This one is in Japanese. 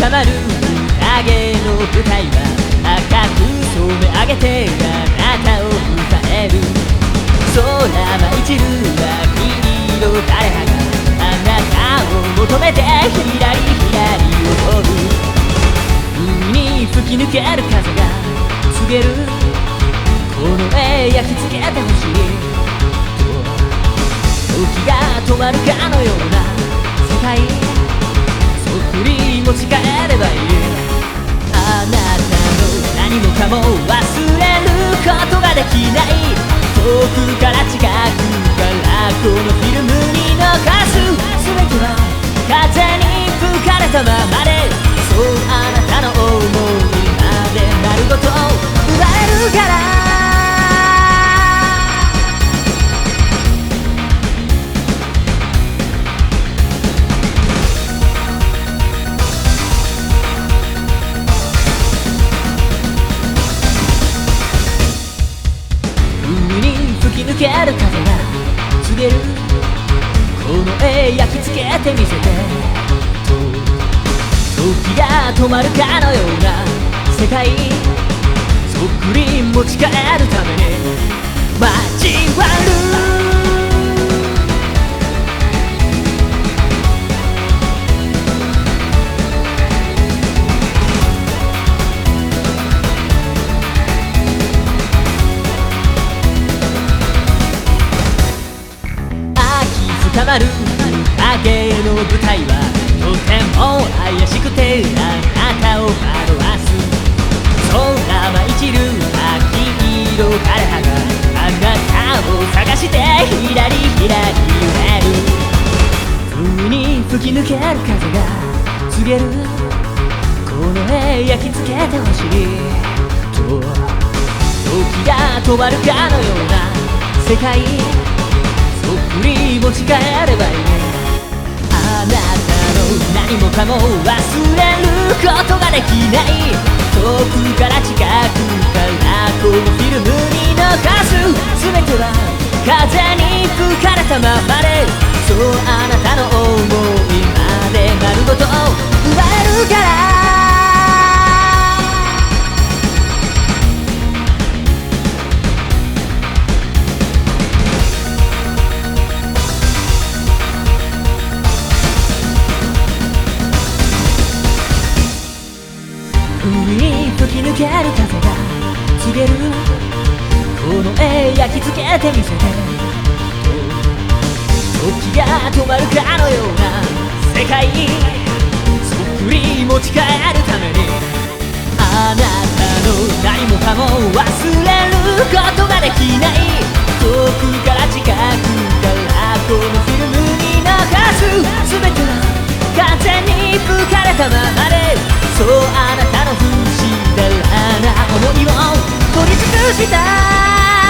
深まる影の舞台は赤く染め上げてあなたを迎える。空舞い散る秋色枯れ葉があなたを求めてひらりひらり踊る。海に吹き抜ける風が告げるこの絵焼き付けてほしいと、時が止まるかのような世界そっくり持ち帰ればいい。あなたの何もかも忘れることができない。遠くから近くからこのフィルムに残す全ては風に吹かれたままで、そうあなたの想いまで丸ごと奪えるから。吹き抜ける風が告げるこの絵焼き付けてみせてと、時が止まるかのような世界そっくり持ち帰るために交わる。深まる影の舞台はとても怪しくてあなたを惑わす。空舞い散る秋色枯れ葉があなたを探してひらりひらり揺れる。風に吹き抜ける風が告げるこの絵焼き付けてほしいと、時が止まるかのような世界そっくり持ち帰ればいい。あなたの何もかも忘れることができない。遠くから近くからこのフィルムに残す全ては風に吹かれたままで、そうあなたの想いまで丸ごと奪えるから。海に吹き抜ける風が告げるこの絵焼き付けてみせてと、時が止まるかのような世界そっくり持ち帰るためにあなたの何もかも忘れることができない。遠くから近くからこのフィルムに残す全ては風に吹かれたままで、そうあなたの不死だらな想いを取り尽くした。